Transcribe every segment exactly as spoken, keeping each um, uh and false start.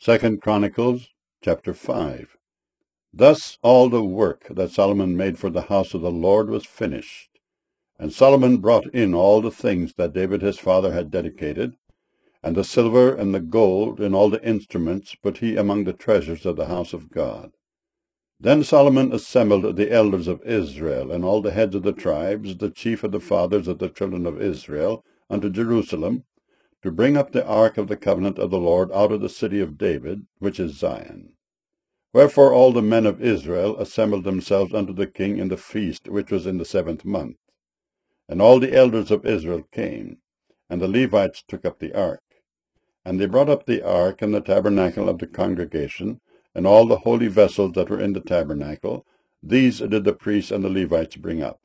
Second Chronicles chapter five. Thus all the work that Solomon made for the house of the Lord was finished. And Solomon brought in all the things that David his father had dedicated, and the silver and the gold and all the instruments put he among the treasures of the house of God. Then Solomon assembled the elders of Israel, and all the heads of the tribes, the chief of the fathers of the children of Israel, unto Jerusalem, to bring up the ark of the covenant of the Lord out of the city of David, which is Zion. Wherefore all the men of Israel assembled themselves unto the king in the feast which was in the seventh month. And all the elders of Israel came, and the Levites took up the ark. And they brought up the ark and the tabernacle of the congregation, and all the holy vessels that were in the tabernacle. These did the priests and the Levites bring up.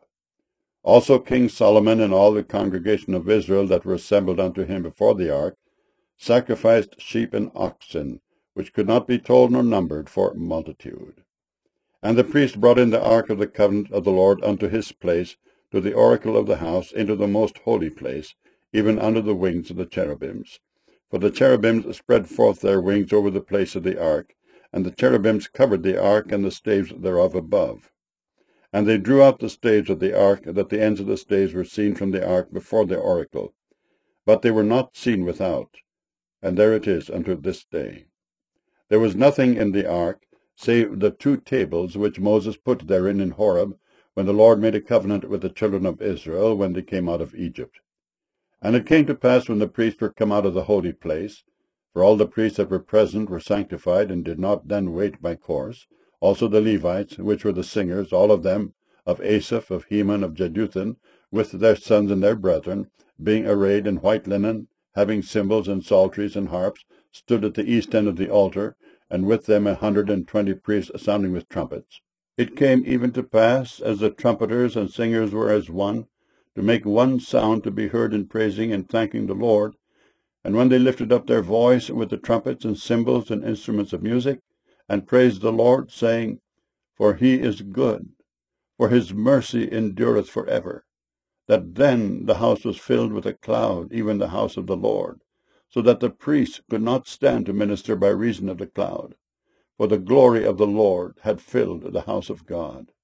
Also King Solomon and all the congregation of Israel that were assembled unto him before the ark sacrificed sheep and oxen, which could not be told nor numbered for multitude. And the priest brought in the ark of the covenant of the Lord unto his place, to the oracle of the house, into the most holy place, even under the wings of the cherubims. For the cherubims spread forth their wings over the place of the ark, and the cherubims covered the ark and the staves thereof above. And they drew out the staves of the ark, that the ends of the staves were seen from the ark before the oracle. But they were not seen without, and there it is unto this day. There was nothing in the ark, save the two tables which Moses put therein in Horeb, when the Lord made a covenant with the children of Israel, when they came out of Egypt. And it came to pass, when the priests were come out of the holy place, for all the priests that were present were sanctified, and did not then wait by course, also the Levites, which were the singers, all of them, of Asaph, of Heman, of Jeduthun, with their sons and their brethren, being arrayed in white linen, having cymbals and psalteries and harps, stood at the east end of the altar, and with them a hundred and twenty priests sounding with trumpets. It came even to pass, as the trumpeters and singers were as one, to make one sound to be heard in praising and thanking the Lord. And when they lifted up their voice with the trumpets and cymbals and instruments of music, and praised the Lord, saying, For he is good, for his mercy endureth for ever, that then the house was filled with a cloud, even the house of the Lord, so that the priests could not stand to minister by reason of the cloud, for the glory of the Lord had filled the house of God.